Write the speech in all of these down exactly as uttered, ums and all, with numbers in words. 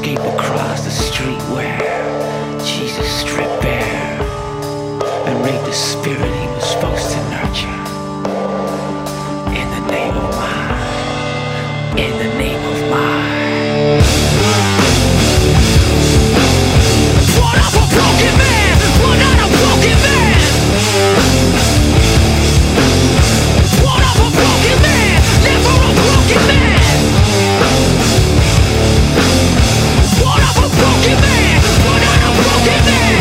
escape across the street where Jesus stripped bare and raped the spirit he was supposed to nurture. In the name of mine, in the name of mine. What of a broken man, what not a broken man. What of a broken man, never a broken man. What of a broken man, what not a broken man.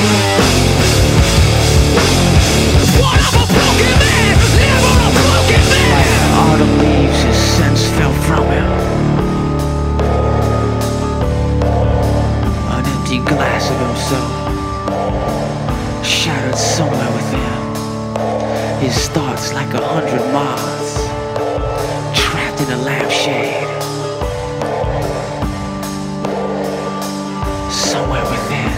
What of a broken man, never a broken man. Autumn leaves, his sense fell from him. An empty glass of himself shattered somewhere within. His thoughts like a hundred moths trapped in a lampshade. Somewhere within,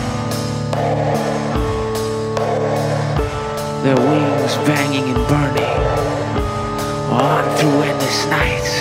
their wings banging and burning on through endless nights.